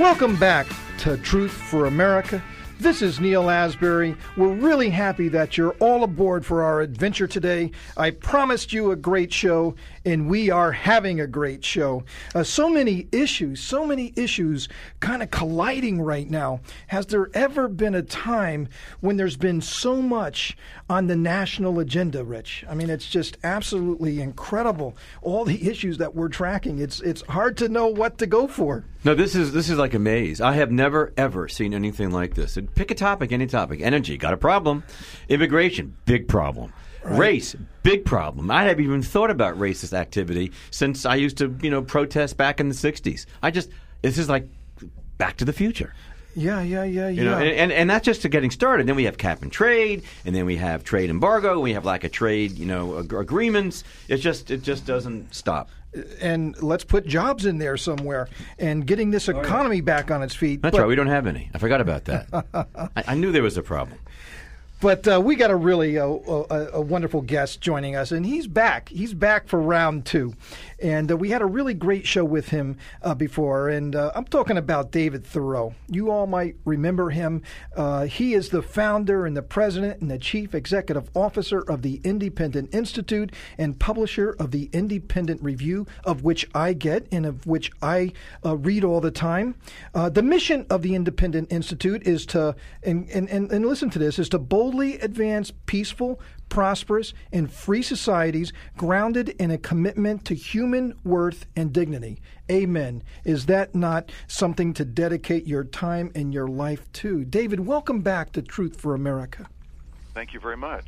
Welcome back to Truth for America. This is Neil Asbury. We're really happy that you're all aboard for our adventure today. I promised you a great show, and we are having a great show. So many issues kind of colliding right now. Has there ever been a time when there's been so much on the national agenda, Rich? I mean, it's just absolutely incredible, all the issues that we're tracking. It's hard to know what to go for. No, this is like a maze. I have never, ever seen anything like this. Pick a topic, any topic. Energy, got a problem. Immigration, big problem. Right. Race, big problem. I haven't even thought about racist activity since I used to, protest back in the 60s. This is like Back to the Future. Yeah. And that's just getting started. Then we have cap and trade, and then we have trade embargo, and we have lack of trade, agreements. It just doesn't stop. And let's put jobs in there somewhere and getting this economy back on its feet. That's right. We don't have any. I forgot about that. I knew there was a problem. But we got a really a wonderful guest joining us, and he's back. He's back for round two. And we had a really great show with him before, and I'm talking about David Theroux. You all might remember him. He is the founder and the president and the chief executive officer of the Independent Institute and publisher of the Independent Review, of which I get and of which I read all the time. The mission of the Independent Institute is to, and listen to this, is to boldly advance peaceful, prosperous, and free societies grounded in a commitment to human worth and dignity. Amen. Is that not something to dedicate your time and your life to? David, welcome back to Truth for America. Thank you very much.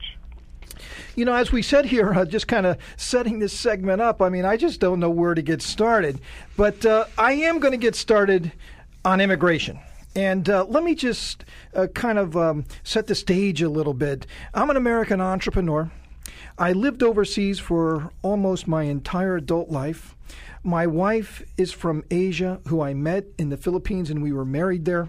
As we said here, just kind of setting this segment up, I just don't know where to get started. But I am going to get started on immigration. And let me just set the stage a little bit. I'm an American entrepreneur. I lived overseas for almost my entire adult life. My wife is from Asia, who I met in the Philippines, and we were married there.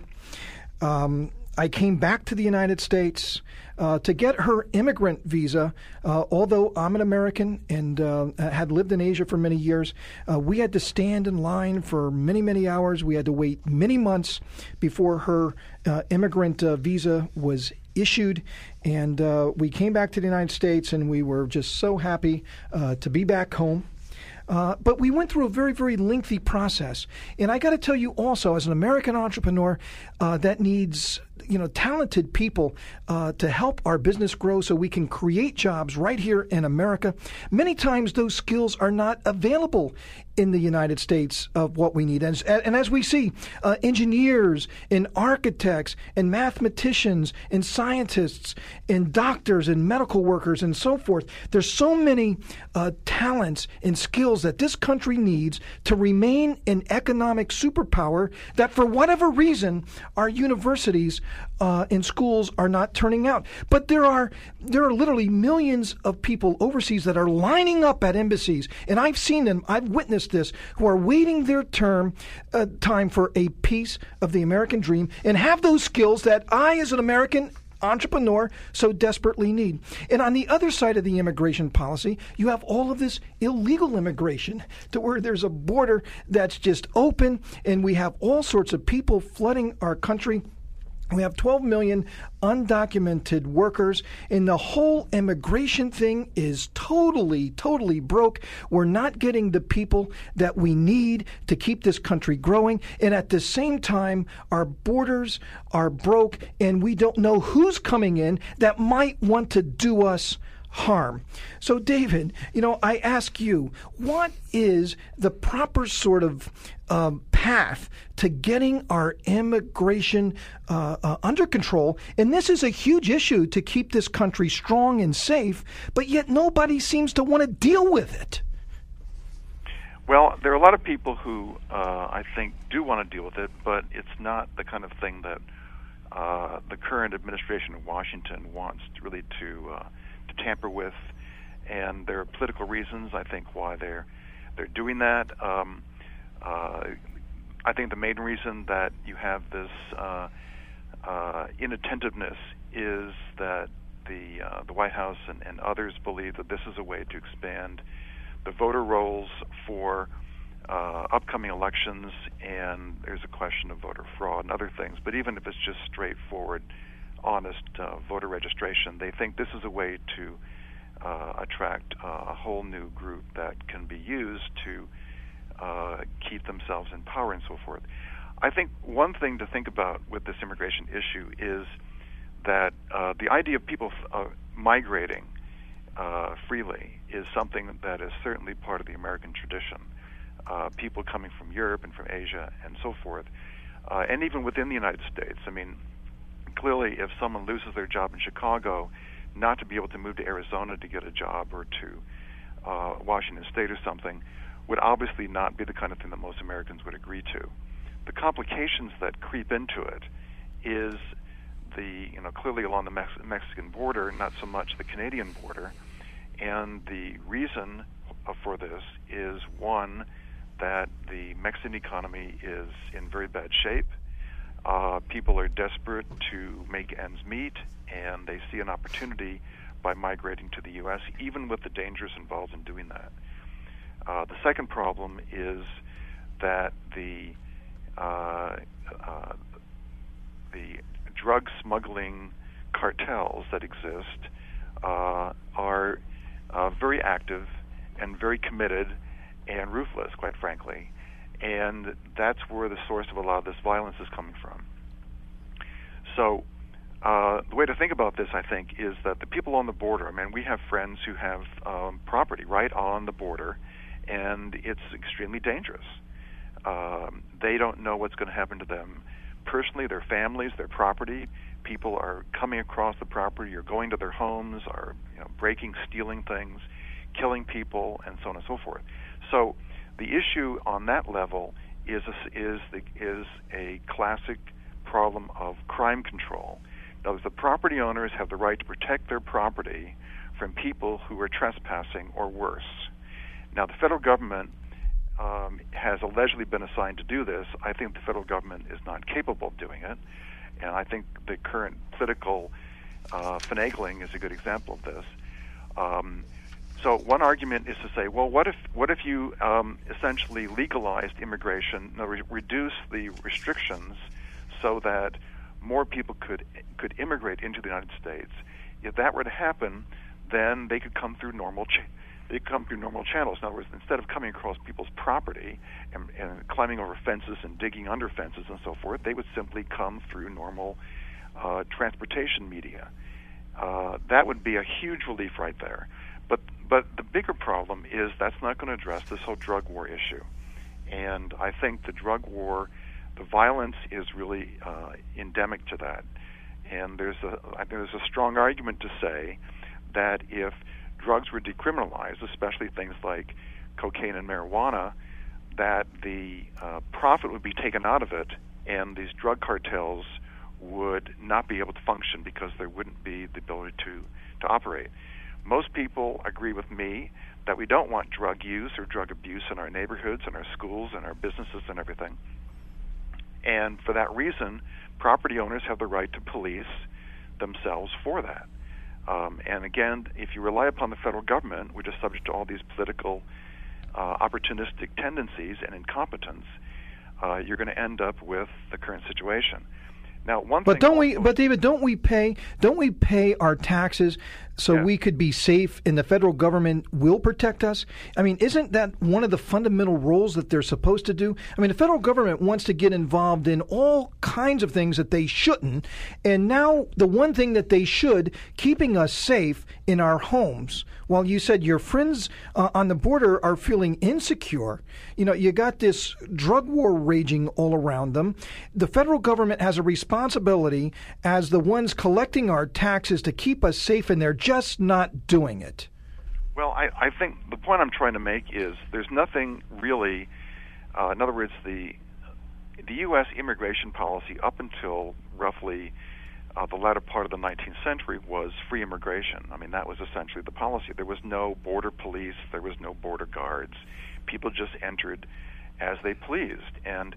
I came back to the United States to get her immigrant visa. Although I'm an American and had lived in Asia for many years, we had to stand in line for many, many hours. We had to wait many months before her immigrant visa was issued. And we came back to the United States, and we were just so happy to be back home. But we went through a very, very lengthy process. And I got to tell you also, as an American entrepreneur that needs talented people to help our business grow so we can create jobs right here in America, many times those skills are not available in the United States of what we need. And as we see, engineers and architects and mathematicians and scientists and doctors and medical workers and so forth, there's so many talents and skills that this country needs to remain an economic superpower that for whatever reason our universities and schools are not turning out. But there are literally millions of people overseas that are lining up at embassies, and I've seen them, I've witnessed this, who are waiting their time for a piece of the American dream and have those skills that I, as an American entrepreneur, so desperately need. And on the other side of the immigration policy, you have all of this illegal immigration to where there's a border that's just open, and we have all sorts of people flooding our country. We have 12 million undocumented workers, and the whole immigration thing is totally, totally broke. We're not getting the people that we need to keep this country growing, and at the same time, our borders are broke, and we don't know who's coming in that might want to do us harm. So, David, I ask you, what is the proper sort of path to getting our immigration under control? And this is a huge issue to keep this country strong and safe, but yet nobody seems to want to deal with it. Well, there are a lot of people who I think do want to deal with it, but it's not the kind of thing that the current administration in Washington wants to tamper with, and there are political reasons, I think, why they're doing that. I think the main reason that you have this inattentiveness is that the White House and others believe that this is a way to expand the voter rolls for upcoming elections, and there's a question of voter fraud and other things. But even if it's just straightforward, honest voter registration, they think this is a way to attract a whole new group that can be used to keep themselves in power and so forth. I think one thing to think about with this immigration issue is that the idea of people migrating freely is something that is certainly part of the American tradition. People coming from Europe and from Asia and so forth, and even within the United States. I mean, clearly, if someone loses their job in Chicago, not to be able to move to Arizona to get a job or to Washington State or something would obviously not be the kind of thing that most Americans would agree to. The complications that creep into it is clearly along the Mexican border, not so much the Canadian border. And the reason for this is, one, that the Mexican economy is in very bad shape. People are desperate to make ends meet, and they see an opportunity by migrating to the U.S., even with the dangers involved in doing that. The second problem is that the drug smuggling cartels that exist are very active and very committed and ruthless, quite frankly. And that's where the source of a lot of this violence is coming from. So the way to think about this, I think, is that the people on the border, I mean, we have friends who have property right on the border, and it's extremely dangerous. They don't know what's going to happen to them personally, their families, their property. People are coming across the property or going to their homes, or breaking, stealing things, killing people, and so on and so forth. So the issue on that level is a classic problem of crime control. In other words, the property owners have the right to protect their property from people who are trespassing or worse. Now, the federal government has allegedly been assigned to do this. I think the federal government is not capable of doing it, and I think the current political finagling is a good example of this. So one argument is to say, well, what if you essentially legalized immigration, reduce the restrictions so that more people could immigrate into the United States? If that were to happen, then they could come through normal channels. In other words, instead of coming across people's property and climbing over fences and digging under fences and so forth, they would simply come through normal transportation media. That would be a huge relief right there. But the bigger problem is that's not going to address this whole drug war issue. And I think the drug war, the violence is really endemic to that. And there's a strong argument to say that if drugs were decriminalized, especially things like cocaine and marijuana, that the profit would be taken out of it, and these drug cartels would not be able to function because there wouldn't be the ability to operate. Most people agree with me that we don't want drug use or drug abuse in our neighborhoods and our schools and our businesses and everything. And for that reason, property owners have the right to police themselves for that. And again, if you rely upon the federal government, which is subject to all these political opportunistic tendencies and incompetence, you're going to end up with the current situation. Now, But David, don't we pay our taxes so we could be safe, and the federal government will protect us? I mean, isn't that one of the fundamental roles that they're supposed to do? I mean, the federal government wants to get involved in all kinds of things that they shouldn't, and now the one thing that they should, keeping us safe in our homes. While you said your friends on the border are feeling insecure, you got this drug war raging all around them. The federal government has a responsibility as the ones collecting our taxes to keep us safe, and they're just not doing it. Well, I think the point I'm trying to make is there's nothing really, in other words, the U.S. immigration policy up until roughly the latter part of the 19th century was free immigration. I mean, that was essentially the policy. There was no border police. There was no border guards. People just entered as they pleased. And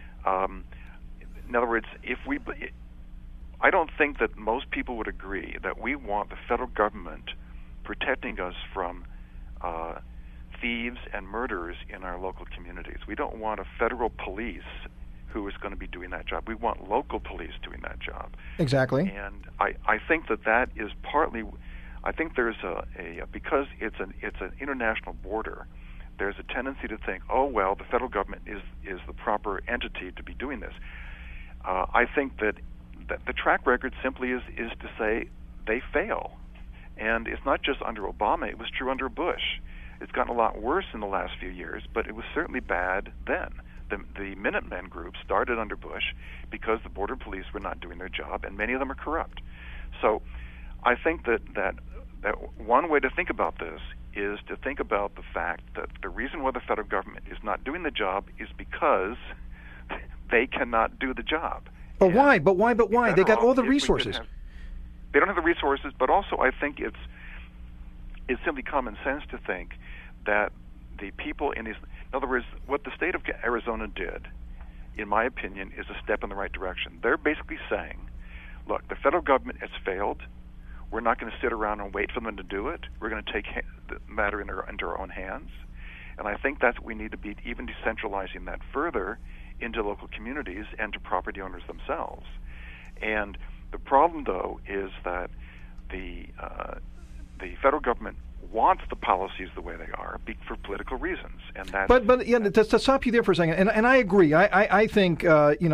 in other words, I don't think that most people would agree that we want the federal government protecting us from thieves and murderers in our local communities. We don't want a federal police who is going to be doing that job. We want local police doing that job. Exactly. And I think that is partly, I think there's because it's an international border, there's a tendency to think, oh, well, the federal government is the proper entity to be doing this. I think that the track record simply is to say they fail. And it's not just under Obama, it was true under Bush. It's gotten a lot worse in the last few years, but it was certainly bad then. The Minutemen group started under Bush because the border police were not doing their job, and many of them are corrupt. So I think that one way to think about this is to think about the fact that the reason why the federal government is not doing the job is because they cannot do the job. But why? They got all the resources. They don't have the resources, but also I think it's simply common sense to think that the people in these... In other words, what the state of Arizona did, in my opinion, is a step in the right direction. They're basically saying, look, the federal government has failed. We're not going to sit around and wait for them to do it. We're going to take the matter into our own hands. And I think that's what we need to be, even decentralizing that further into local communities and to property owners themselves. And the problem, though, is that the federal government wants the policies the way they are for political reasons, and that's... But yeah, to stop you there for a second, and I agree. I think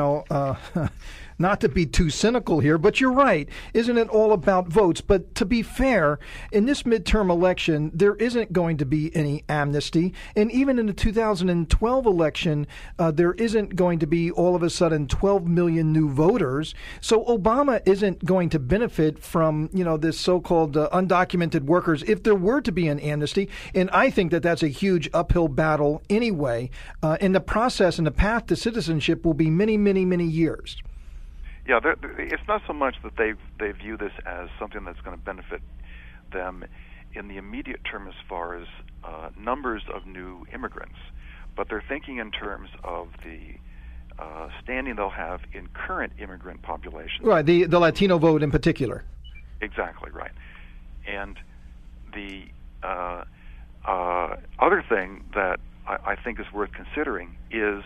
not to be too cynical here, but you're right. Isn't it all about votes? But to be fair, in this midterm election, there isn't going to be any amnesty. And even in the 2012 election, there isn't going to be all of a sudden 12 million new voters. So Obama isn't going to benefit from, this so-called undocumented workers if there were to be an amnesty. And I think that that's a huge uphill battle anyway. And the process and the path to citizenship will be many, many, many years. Yeah, it's not so much that they view this as something that's going to benefit them in the immediate term as far as numbers of new immigrants, but they're thinking in terms of the standing they'll have in current immigrant populations. Right, the Latino vote in particular. Exactly, right. And the other thing that I think is worth considering is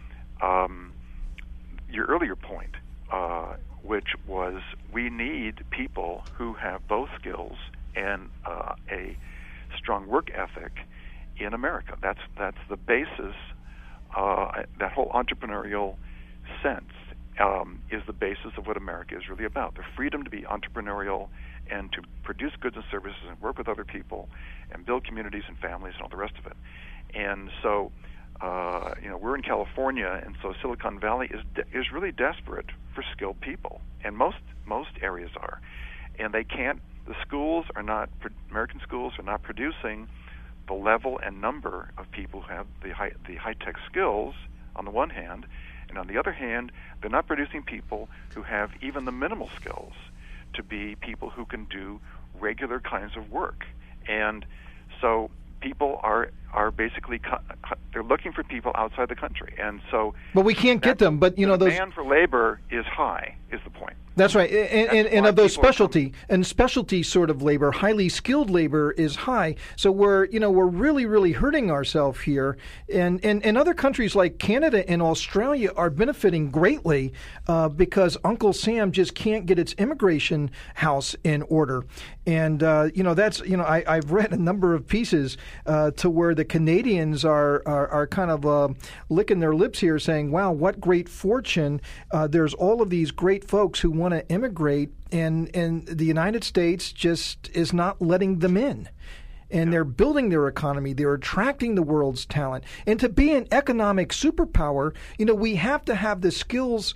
your earlier point, which was we need people who have both skills and a strong work ethic in America. That's the basis. That whole entrepreneurial sense is the basis of what America is really about. The freedom to be entrepreneurial and to produce goods and services and work with other people and build communities and families and all the rest of it. And so we're in California, and so Silicon Valley is really desperate for skilled people, and most areas are, and they can't. The schools are not. American schools are not producing the level and number of people who have the high-tech skills on the one hand, and on the other hand, they're not producing people who have even the minimal skills to be people who can do regular kinds of work. And so people are basically they're looking for people outside the country, and so. But we can't get them. But the demand for labor is high. Is the point? That's right, and of those specialty sort of labor, highly skilled labor is high. So we're really, really hurting ourselves here, and other countries like Canada and Australia are benefiting greatly because Uncle Sam just can't get its immigration house in order, and that's I've read a number of pieces to where the Canadians are kind of licking their lips here, saying, "Wow, what great fortune! There's all of these great folks who want to immigrate, and the United States just is not letting them in. And they're building their economy. They're attracting the world's talent. And to be an economic superpower, we have to have the skills,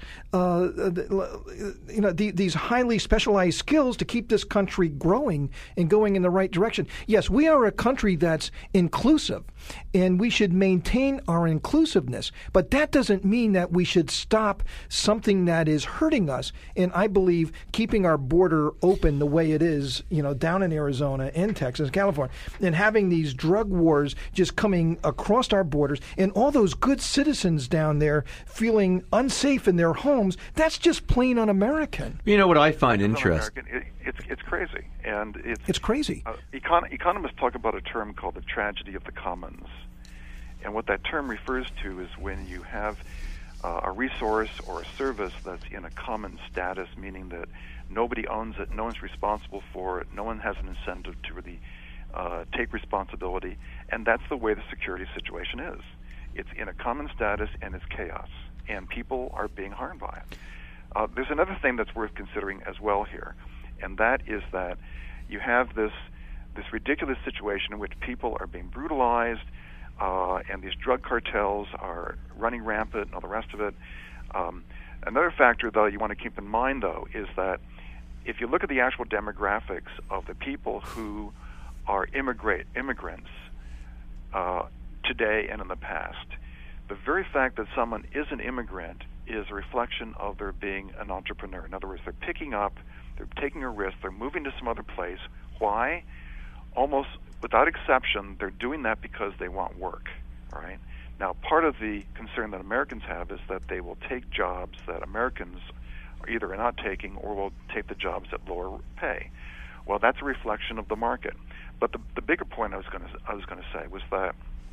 these highly specialized skills to keep this country growing and going in the right direction. Yes, we are a country that's inclusive, and we should maintain our inclusiveness. But that doesn't mean that we should stop something that is hurting us. And I believe keeping our border open the way it is, down in Arizona and Texas, California, and having these drug wars just coming across our borders, and all those good citizens down there feeling unsafe in their homes, that's just plain un-American. You know what I find interesting? It's crazy. And it's crazy. Economists talk about a term called the tragedy of the commons. commons. And what that term refers to is when you have a resource or a service that's in a common status, meaning that nobody owns it, no one's responsible for it, no one has an incentive to really take responsibility, and that's the way the security situation is. It's in a common status, and it's chaos, and people are being harmed by it. There's another thing that's worth considering as well here, and that is that you have this ridiculous situation in which people are being brutalized, and these drug cartels are running rampant and all the rest of it. Another factor, though, you want to keep in mind, though, is that if you look at the actual demographics of the people who are immigrants today and in the past, the very fact that someone is an immigrant is a reflection of their being an entrepreneur. In other words, they're picking up, they're taking a risk, they're moving to some other place. Why? Almost without exception, they're doing that because they want work, all right? Now, part of the concern that Americans have is that they will take jobs that Americans either are not taking or will take the jobs at lower pay. Well, that's a reflection of the market. But the bigger point I was going to say was that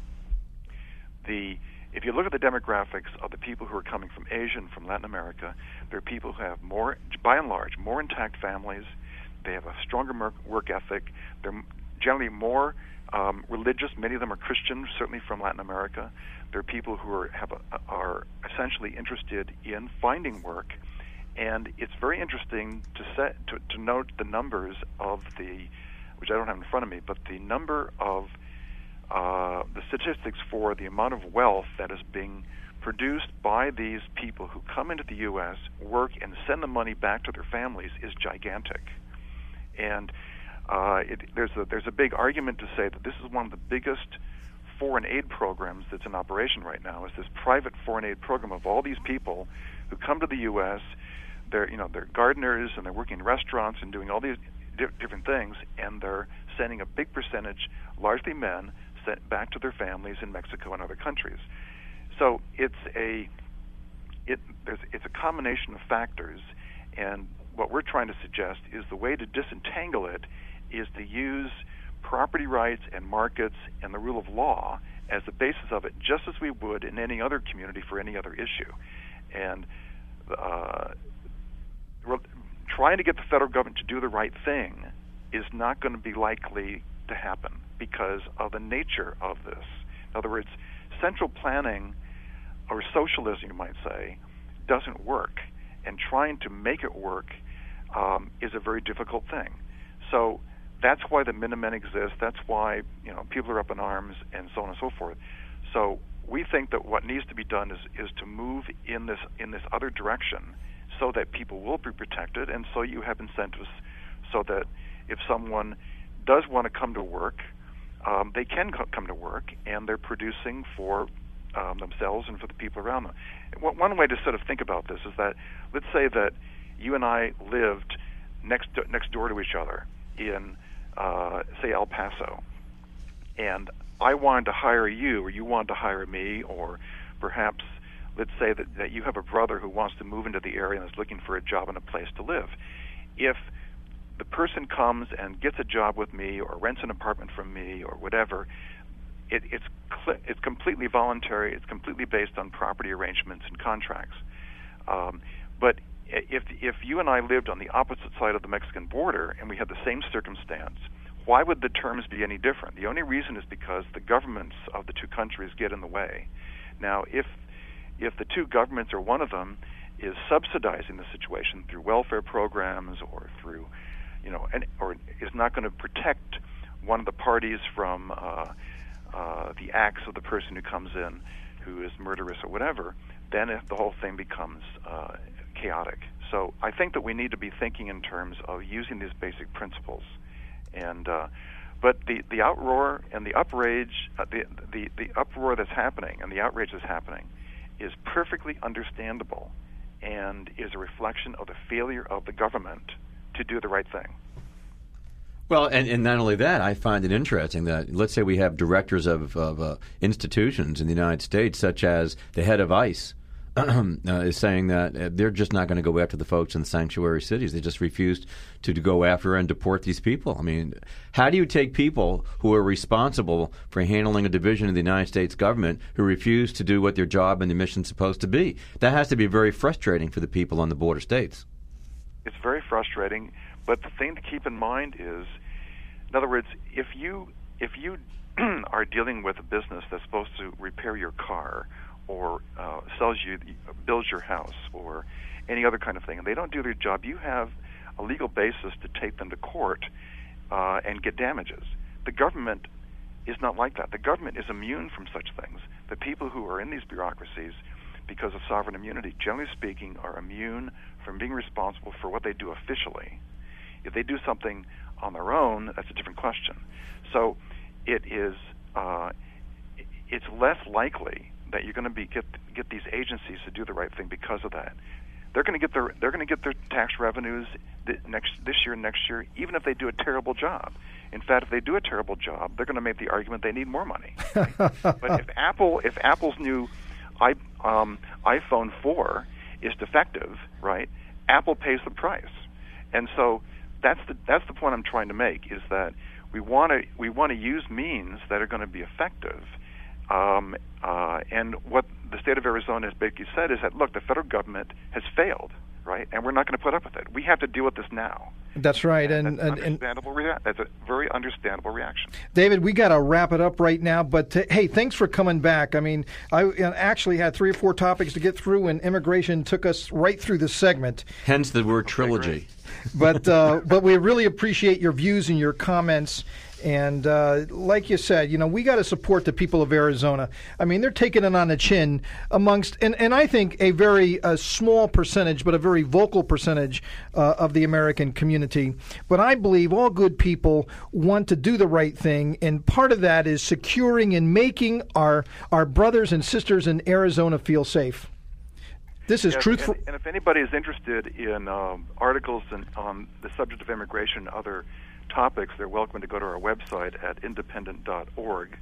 if you look at the demographics of the people who are coming from Asia and from Latin America, they're people who have more, by and large, more intact families. They have a stronger work ethic. They're generally more religious. Many of them are Christians, certainly from Latin America. They're people who are essentially interested in finding work. And it's very interesting to note the numbers of which I don't have in front of me, but the number of the statistics for the amount of wealth that is being produced by these people who come into the U.S., work, and send the money back to their families is gigantic. And there's a big argument to say that this is one of the biggest foreign aid programs that's in operation right now, is this private foreign aid program of all these people who come to the U.S., they're gardeners and they're working in restaurants and doing all these different things, and they're sending a big percentage, largely men, sent back to their families in Mexico and other countries. So it's a combination of factors, and what we're trying to suggest is the way to disentangle it is to use property rights and markets and the rule of law as the basis of it, just as we would in any other community for any other issue. And trying to get the federal government to do the right thing is not going to be likely to happen because of the nature of this. In other words, central planning, or socialism, you might say, doesn't work, and trying to make it work is a very difficult thing. So that's why the Minutemen exist. That's why people are up in arms, and so on and so forth. So we think that what needs to be done is to move in this other direction, so that people will be protected, and so you have incentives, so that if someone does want to come to work, they can come to work, and they're producing for themselves and for the people around them. One way to sort of think about this is that, let's say that you and I lived next door to each other in, say, El Paso, and I wanted to hire you, or you wanted to hire me, or perhaps let's say that you have a brother who wants to move into the area and is looking for a job and a place to live. If the person comes and gets a job with me or rents an apartment from me or whatever, it's completely voluntary. It's completely based on property arrangements and contracts. But if you and I lived on the opposite side of the Mexican border and we had the same circumstance, why would the terms be any different? The only reason is because the governments of the two countries get in the way. Now, if the two governments, or one of them, is subsidizing the situation through welfare programs or through, or is not going to protect one of the parties from the acts of the person who comes in who is murderous or whatever, then the whole thing becomes chaotic. So I think that we need to be thinking in terms of using these basic principles. And but the outroar and the outrage, the uproar that's happening and the outrage that's happening is perfectly understandable and is a reflection of the failure of the government to do the right thing. Well, and not only that, I find it interesting that, let's say we have directors of institutions in the United States, such as the head of ICE, is saying that they're just not going to go after the folks in the sanctuary cities. They just refused to go after and deport these people. I mean, how do you take people who are responsible for handling a division of the United States government who refuse to do what their job and their mission is supposed to be? That has to be very frustrating for the people on the border states. It's very frustrating, but the thing to keep in mind is, in other words, if you are dealing with a business that's supposed to repair your car or builds your house or any other kind of thing, and they don't do their job, you have a legal basis to take them to court and get damages. The government is not like that. The government is immune from such things. The people who are in these bureaucracies, because of sovereign immunity, generally speaking, are immune from being responsible for what they do officially. If they do something on their own, that's a different question. So it is it's less likely that you're going to get these agencies to do the right thing because of that. They're going to get their tax revenues this year and next year, even if they do a terrible job. In fact, if they do a terrible job, they're going to make the argument they need more money. But if Apple's new iPhone 4 is defective, right? Apple pays the price, and so that's the point I'm trying to make, is that we want to use means that are going to be effective. And what the state of Arizona has basically said is that, look, the federal government has failed, right? And we're not going to put up with it. We have to deal with this now. That's right, and that's a very understandable reaction. David, we got to wrap it up right now, but hey, thanks for coming back. I mean, I actually had 3 or 4 topics to get through, and immigration took us right through the segment. Hence the word trilogy. But we really appreciate your views and your comments. And like you said, we got to support the people of Arizona. I mean, they're taking it on the chin amongst, and I think a very small percentage, but a very vocal percentage of the American community. But I believe all good people want to do the right thing, and part of that is securing and making our brothers and sisters in Arizona feel safe. This is truthful. And if anybody is interested in articles on the subject of immigration, other topics, they're welcome to go to our website at independent.org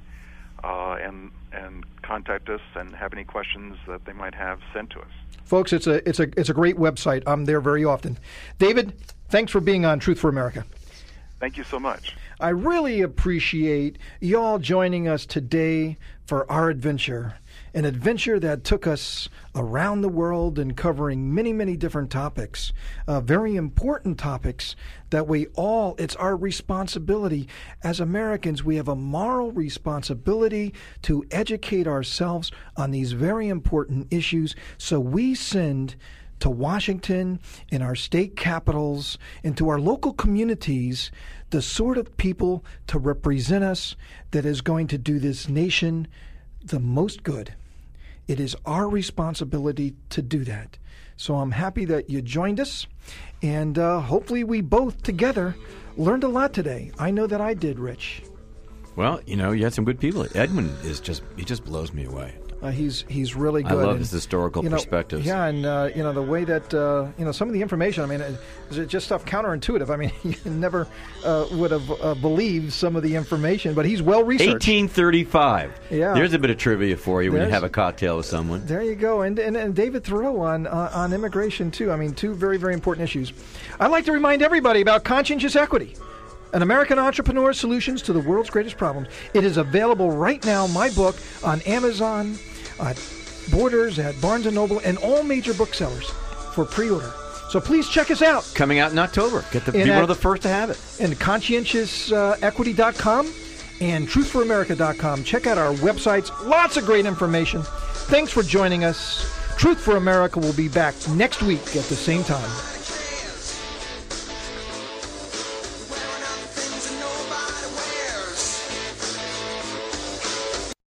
and contact us and have any questions that they might have sent to us. Folks, it's a great website. I'm there very often. David, thanks for being on Truth for America. Thank you so much. I really appreciate y'all joining us today for our adventure. An adventure that took us around the world and covering many, many different topics, very important topics that it's our responsibility. As Americans, we have a moral responsibility to educate ourselves on these very important issues. So we send to Washington, in our state capitals, and to our local communities, the sort of people to represent us that is going to do this nation the most good. It is our responsibility to do that. So I'm happy that you joined us, and hopefully we both together learned a lot today. I know that I did, Rich. Well, you had some good people. Edwin he just blows me away. He's really good. I love his historical perspectives. Yeah, and the way that some of the information. I mean, is just stuff counterintuitive. I mean, you never would have believed some of the information, but he's well researched. 1835. Yeah, there's a bit of trivia for you when you have a cocktail with someone. There you go, and David Thoreau on immigration too. I mean, 2 very, very important issues. I'd like to remind everybody about conscientious equity. An American Entrepreneur's Solutions to the World's Greatest Problems. It is available right now, my book, on Amazon, at Borders, at Barnes & Noble, and all major booksellers for pre-order. So please check us out. Coming out in October. Be one of the first to have it. And conscientiousequity.com and truthforamerica.com. Check out our websites. Lots of great information. Thanks for joining us. Truth for America will be back next week at the same time.